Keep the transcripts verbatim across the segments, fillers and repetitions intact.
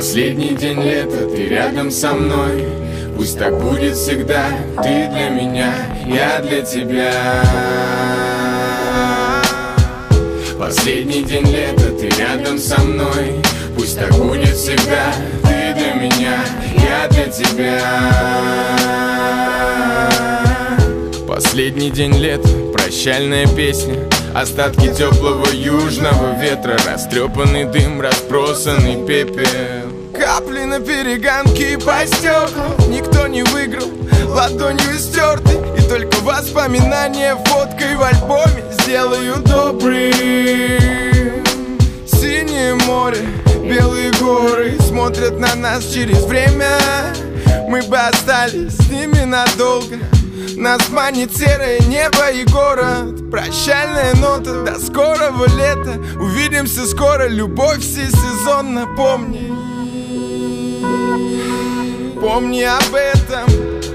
Последний день лета, ты рядом со мной. Пусть так будет всегда. Ты для меня, я для тебя. Последний день лета, ты рядом со мной. Пусть так будет всегда. Ты для меня, я для тебя. Последний день лета, прощальная песня. Остатки теплого южного ветра, растрепанный дым, разбросанный пепел. Капли на перегонки по стеклам. Никто не выиграл, ладонью стерты. И только воспоминания фоткой в альбоме сделают добрым. Синее море, белые горы смотрят на нас через время. Мы бы остались с ними надолго. Нас манит серое небо и город. Прощальная нота до скорого лета. Увидимся скоро, любовь всесезонна. Помни, помни об этом.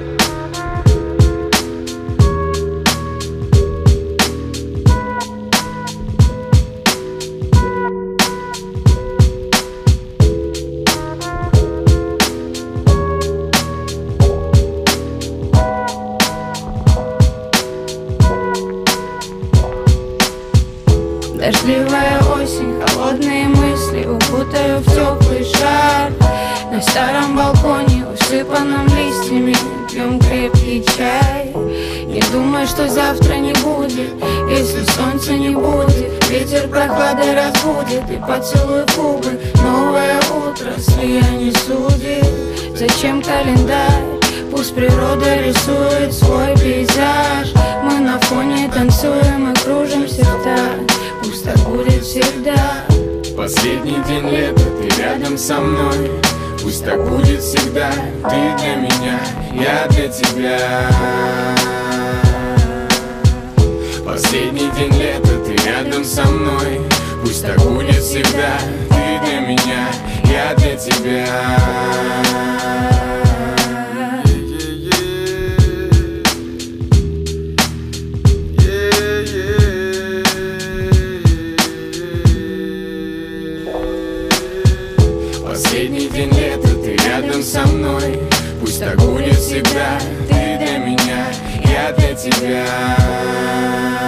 Дождливая осень, холодные мысли укутаю в теплый шар. На старом балконе, усыпанном листьями, пьем крепкий чай. Не думай, что завтра не будет, если солнца не будет. Ветер прохладой разбудит и поцелуй губы. Новое утро, слияние судит. Зачем календарь? Пусть природа рисует свой пейзаж. Мы на фоне танцуем и кружимся в такт. Пусть так будет всегда. Последний день лета, ты рядом со мной. Пусть так будет всегда. Ты для меня, я для тебя. Последний день лета, ты рядом со мной. Пусть так будет всегда. Ты для меня, я для тебя. Последний день лета, ты рядом со мной. Пусть так будет всегда. Ты для меня, я для тебя.